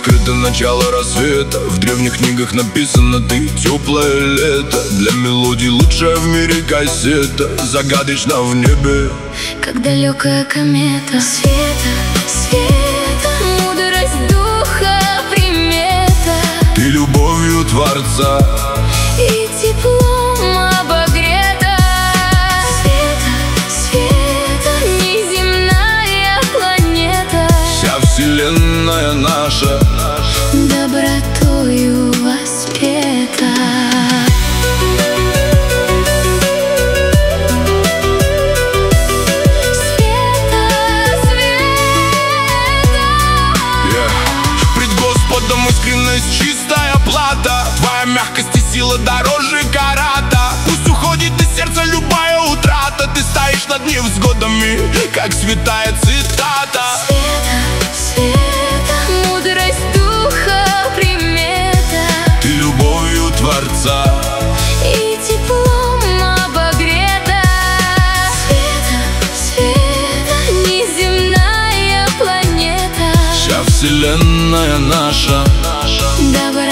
скрыто начало рассвета. В древних книгах написано: ты теплое лето. Для мелодий лучшая в мире кассета. Загадочно в небе, как далекая комета. Света, света, мудрость духа, примета. ты любовью Творца И теплом обогрета. Света, света, неземная планета. вся вселенная наша Добротою воспета. Пред Господом искренность чистая плата. Твоя мягкость и сила дороже карата. Пусть уходит из сердца любая утрата. Ты стоишь над невзгодами, как святая цитата. Света, света, мудрость духа, примета. Ты любовью Творца И теплом обогрета. Света, света, неземная планета. вся вселенная наша Добра